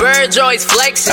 Bird Joy's flexing.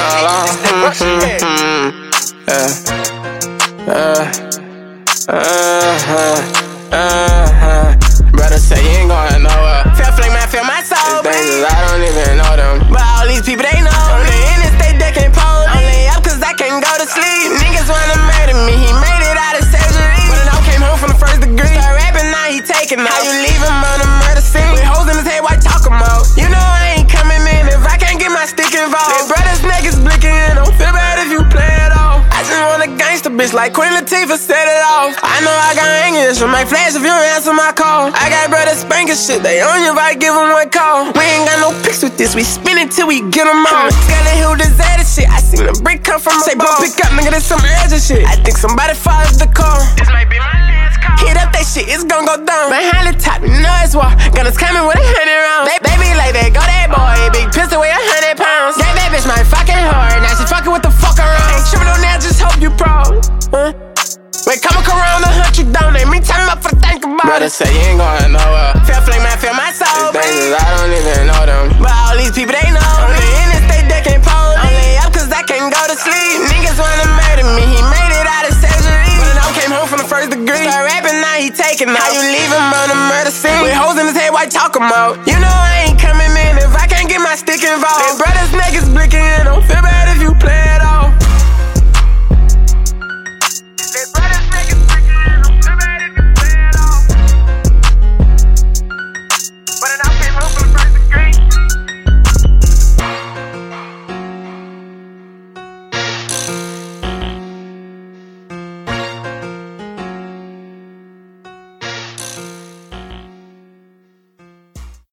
Brother say you ain't going nowhere. Feel flame, man, feel my soul. These things I don't even know them, but all these people they know. On the interstate they can't pole. Only up cause I can't go to sleep. Niggas wanna murder me, he made it out of surgery. But it all came home from the first degree. Start rapping, now he taking off. How you leave him on the murder scene? With hoes in his head, why talk him out? You know I ain't coming in if I can't get my stick involved. They brothers niggas blinking, don't feel bad if you play it off. I just want a gangster bitch like Queen Latifah, set it off. I know I got hangers from my flash if you don't answer my call. I got brothers spanking shit, they on you if I give them one call. We ain't got no pics with this, we spin it till we get them all. Skelly who deserted shit, I seen the brick come from a say, bro, pick up, nigga, this some urgent shit. I think somebody followed the call. This might be my last call. Hit up that shit, it's gon' go down. Behind the top, you know it's war. Gunners coming with 100 rounds. Baby like that, go that boy. Big pistol weigh 100 pounds. That bitch my fucking hard, now she fucking with the fuck around. Ain't trippin' on that, just hope you proud. Wait, come around and hunt you down. Ain't me time up for think about Brother it. say you ain't going nowhere. Feel flame, man, feel my soul. These things I don't even know them, but all these people they know. On the interstate they can't pole. Only up cause I can't go to sleep. Niggas wanna murder me, he made it out of surgery. But it all came home from the first degree. Start rapping, now he taking off. How you leave him on the murder scene? With hoes in his head, why talk him out? You know I ain't coming in if I can't get my stick involved. They brothers niggas blinking, don't feel bad